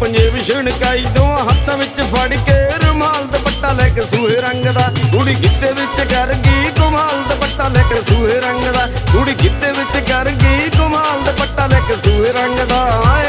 ਪੰਜੇਬ ਛਿਣਕਾਈ ਦੋਹਾਂ ਹੱਥਾਂ ਵਿੱਚ ਫੜ ਕੇ ਰੁਮਾਲ ਦੁਪੱਟਾ ਲੈ ਕੇ ਸੂਹੇ ਰੰਗ ਦਾ ਕੁੜੀ ਗਿੱਧੇ ਵਿੱਚ ਕਰ ਗਈ ਕਮਾਲ ਦੁਪੱਟਾ ਲੈ ਕੇ ਸੂਹੇ ਰੰਗ ਦਾ ਕੁੜੀ ਗਿੱਧੇ ਵਿੱਚ ਕਰ ਗਈ ਕਮਾਲ ਦੁਪੱਟਾ ਲੈ ਕੇ ਸੂਹੇ ਰੰਗ ਦਾ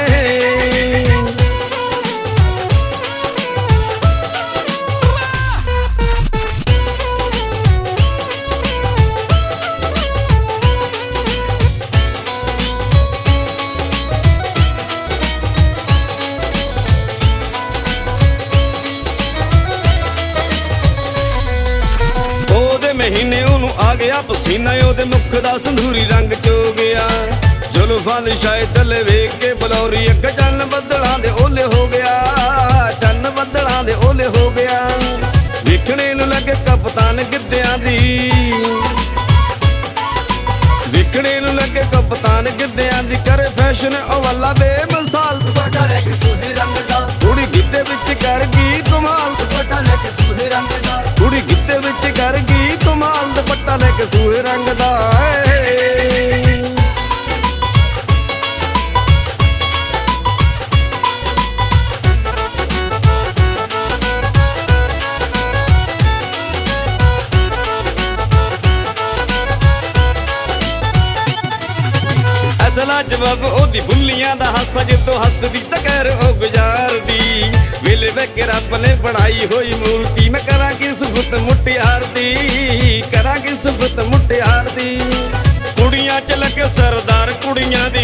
ਮਹੀਨੇ ਉਹਨੂੰ ਆ ਗਿਆ ਪਸੀਨਾ ਉਹਦੇ ਮੁੱਖ ਦਾ ਸੰਧੂਰੀ ਰੰਗ ਚੋ ਗਿਆ ਜ਼ੁਲਫਾਂ ਦੀ ਸ਼ਾਇਦ ਥੱਲੇ ਵੇਖ ਕੇ ਬਲੌਰੀ ਅੱਖ ਚੰਨ ਬੱਦਲਾਂ ਦੇ ਓਲੇ ਹੋ ਗਿਆ ਚੰਨ ਬੱਦਲਾਂ ਦੇ ਓਲੇ ਹੋ ਗਿਆ ਵੇਖਣੇ ਨੂੰ ਲੱਗੇ ਕਪਤਾਨ ਗਿੱਧਿਆਂ ਦੀ ਵੇਖਣੇ ਨੂੰ ਲੱਗੇ ਕਪਤਾਨ ਗਿੱਧਿਆਂ ਦੀ ਕਰੇ ਫੈਸ਼ਨ ਉਹ ਵੱਲਾ ਬੇਮਿਸਾਲ ਦੁਪੱਟਾ ਲੈ ਕੇ ਸੂਹੇ ਰੰਗ ਦਾ ਕੁੜੀ ਗਿੱਧੇ ਵਿੱਚ ਕਰ ਗਈ ਕਮਾਲ ਦੁਪੱਟਾ ਲੈ ਕੇ ਸੂਹੇ ਰੰਗ ਦਾ ਕੁੜੀ ਗਿੱਧੇ ਵਿੱਚ ਕਰ ਗਈ ਕਮਾਲ ਦੁਪੱਟਾ ਲੈ ਕੇ ਸੂਹੇ ਰੰਗ ਦਾ ਅਸਲਾ ਜਵਾਬ ਉਹਦੀ ਬੁੱਲੀਆਂ ਦਾ ਹਾਸਾ ਜਦੋਂ ਹੱਸਦੀ ਤਾਂ ਕਹਿਰ ਉਹ ਗੁਜ਼ਾਰਦੀ ਵੇਲੇ ਵੇਖ ਰੱਬ ਨੇ ਬਣਾਈ ਹੋਈ ਮੂਰਤੀ ਮੈਂ ਕਰਾਂ ਕਿਸ ਫੁੱਟ ਮੁਟਿਆਰ ਦੀ ਕਰਾਂ ਕਿਸ ਫੁੱਟ ਮੁਟਿਆਰ ਦੀ ਕੁੜੀਆਂ ਚ ਲੱਗੇ ਸਰਦਾਰ ਕੁੜੀਆਂ ਦੀ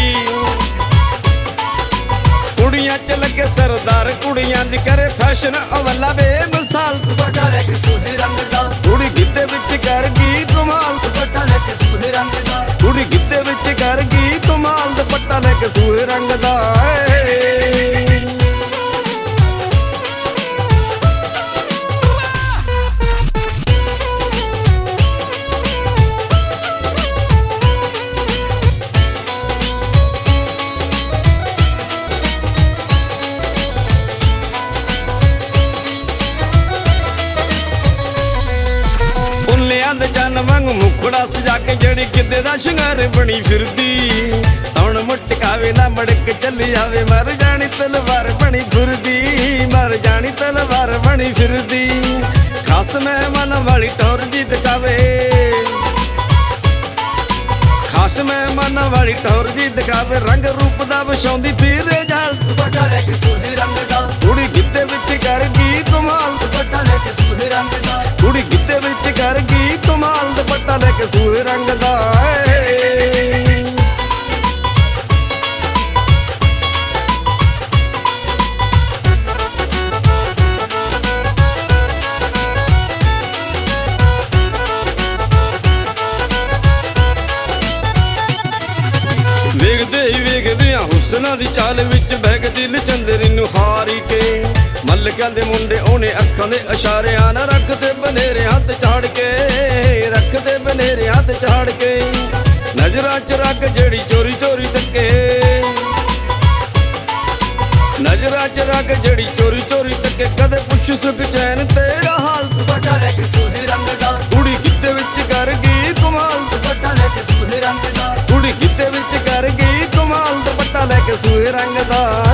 ਕੁੜੀਆਂ ਚ ਲੱਗੇ ਸਰਦਾਰ ਕੁੜੀਆਂ ਦੀ ਕਰੇ ਫੈਸ਼ਨ ਉਹ ਵੱਲਾ ਬੇਮਿਸਾਲ ਦੁਪੱਟਾ ਲੈ ਕੇ ਸੂਹੇ ਰੰਗ ਦਾ ਕੁੜੀ ਗਿੱਧੇ ਵਿੱਚ ਕਰ ਗਈ ਕਮਾਲ ਦੁਪੱਟਾ ਲੈ ਕੇ ਸੂਹੇ ਰੰਗ ਦਾ ਕੁੜੀ ਗਿੱਧੇ ਵਿੱਚ ਕਰ ਗਈ ਕਮਾਲ ਦੁਪੱਟਾ ਲੈ ਕੇ ਸੂਹੇ ਰੰਗ ਦਾ ਦੇ ਜਨ ਵਾਂਗ ਮੁਖੜਾ ਸਜਾ ਕੇ ਜਿਹੜੀ ਗਿੱਧੇ ਦਾ ਸ਼ਿੰਗਾਰ ਬਣੀ ਫਿਰਦੀ ਹੁਣ ਮੁਟਕਾਵੇ ਨਾ ਮੜਕ ਚੱਲੀ ਜਾਵੇ ਮਰ ਜਾਣੀ ਤਲਵਾਰ ਬਣੀ ਫਿਰਦੀ ਮਰ ਜਾਣੀ ਤਲਵਾਰ ਬਣੀ ਫਿਰਦੀ ਖਾਸ ਮਹਿਮਾਨ ਵਾਲੀ ਟੌਰ ਜੀ ਦਿਖਾਵੇ ਖਾਸ ਮਹਿਮਾਨ ਵਾਲੀ ਟੌਰ ਜੀ ਦਿਖਾਵੇ ਰੰਗ ਰੂਪ ਦਾ ਵਿਛਾਉਂਦੀ ਫਿਰੇ ਜਾਲ ਦੁਪੱਟਾ ਲੈ ਕੇ ਸੂਹੇ ਰੰਗ ਦਾ ਕੁੜੀ ਗਿੱਧੇ ਵਿੱਚ ਕਰ ਗਈ ਕਮਾਲ ਦੁਪੱਟਾ ਲੈ ਕੇ ਸੂਹੇ ਰੰਗ ਦਾ ਕੁੜੀ ਗਿੱਧੇ ਵਿੱਚ ਕਰ ਗਈ ਕਮਾਲ ਦੁਪੱਟਾ ਲੈ ਕੇ ਸੂਹੇ ਰੰਗ ਦਾ ਵੇਖਦੇ ਹੀ ਵੇਖਦੇ ਆ ਹੁਸਨਾਂ ਦੀ ਚਾਲ ਵਿੱਚ ਬਹਿ ਕੇ ਦਿਲ ਚੰਦਰੀ ਨੂੰ ਹਾਰੀ ਕੇ ਮੱਲਕਾਂ ਦੇ ਮੁੰਡੇ ਉਹਨੇ ਅੱਖਾਂ ਦੇ ਇਸ਼ਾਰਿਆਂ ਨਾਲ ਰੱਖਦੇ ਬਨੇਰੇ ਹੱਥ ਝਾੜ ਕੇ ਰੱਖਦੇ ਬਨੇਰੇ ਹੱਥ ਝਾੜ ਕੇ ਨਜ਼ਰਾਂ ਚ ਰੱਖ ਜਿਹੜੀ ਚੋਰੀ ਚੋਰੀ ਤੱਕੇ ਨਜ਼ਰਾਂ ਚ ਰੱਖ ਜਿਹੜੀ ਚੋਰੀ ਚੋਰੀ ਤੱਕੇ ਕਦੇ ਪੁੱਛ ਸੁਖ ਚੈਨ ਤੇਰਾ ਹਾਲ ਦੁਪੱਟਾ ਲੈ ਕੇ ਸੂਹੇ ਰੰਗ ਦਾ ਕੁੜੀ ਗਿੱਧੇ ਵਿੱਚ ਕਰ ਗਈ ਕਮਾਲ ਦੁਪੱਟਾ ਲੈ ਕੇ ਸੂਹੇ ਰੰਗ ਦਾ ਕੁੜੀ ਗਿੱਧੇ ਵਿੱਚ ਕਰ ਗਈ ਕਮਾਲ ਦੁਪੱਟਾ ਲੈ ਕੇ ਸੂਹੇ ਰੰਗ ਦਾ